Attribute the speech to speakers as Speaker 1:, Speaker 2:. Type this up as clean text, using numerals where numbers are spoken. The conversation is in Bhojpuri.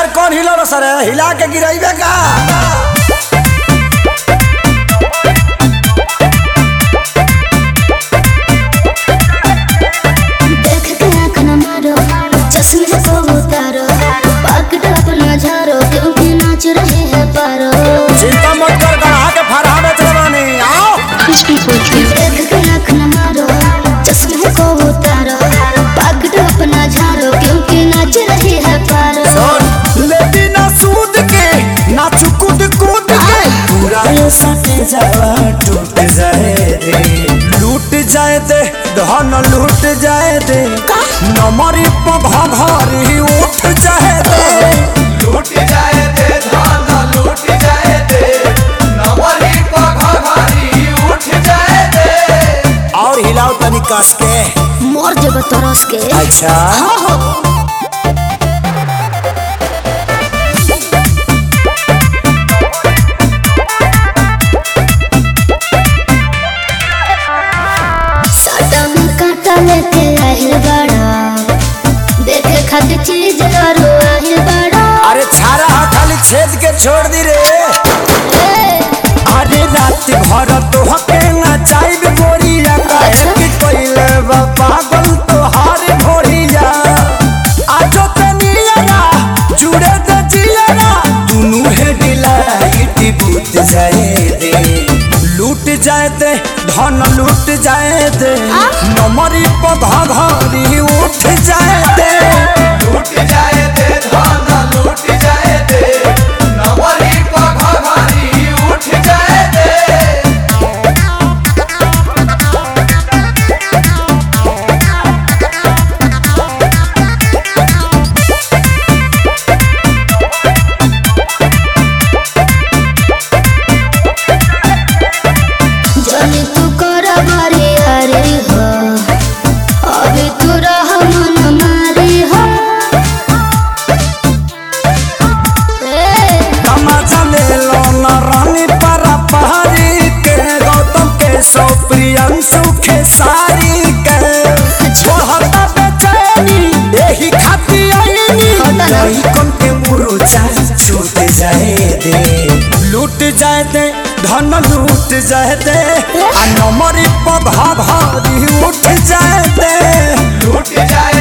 Speaker 1: यार कौन हिलो सर हिला के गिराइबे का
Speaker 2: देख के आँख न मारो चश्मे को उतारो पकड़ अपना झारो क्योंकि नाच रहे हैं पारो
Speaker 1: चिंता मत कर गढ़ा के फरहा में चलवानी आओ
Speaker 2: देख के आँख न मारो चश्मे को उतारो पकड़ अपना झारो क्योंकि नाच रहे हैं पारो
Speaker 1: लेती ना सूद के ना चुकुद कूद के पूरा ये सटे जावा टूट जाए दे लूट जाए दे धन लूट जाए दे नमरी पघारी उठ जाए दे
Speaker 3: लूट जाए दे धान लूट जाए दे नवरी पघारी उठ जाए दे
Speaker 1: और हिलाओ तनी कस के
Speaker 2: मोर जब तरस के
Speaker 1: अच्छा
Speaker 2: साटा में काटा लेके आहिल बड़ा देखे खातिर चीज करो आहिल बड़ा
Speaker 1: अरे छारा खाली छेद के छोड़ दी रे अरे रात भर तो हके ना चाहिए गोरिया काहे कि कोइले बा पागल तो हार भोरिया आजो तनिया जुड़े दे जिया दुनु है डिलाइट बूत जाए दे लूट जाए दे धन लूट जाए दे नमरी पघारी उठ जाए दे
Speaker 3: लूट जाए दे धान लूट जाए दे नवरी पघारी उठ जाए दे
Speaker 2: जनी तू कर मारी हरी हो अभी तू रह मन मारी हो
Speaker 1: तमाचा ले लो ना रानी परा पहाड़ी के गौतम के सो प्रियंशु के सारी के छोड़ता बेचैनी यही खाती आईनी नहीं कौन के मुरुचा छूट जाए दे लूट जाए दे धन लूट जाए दे आ नमरी पघारी उठ जाए दे
Speaker 3: लूट जाए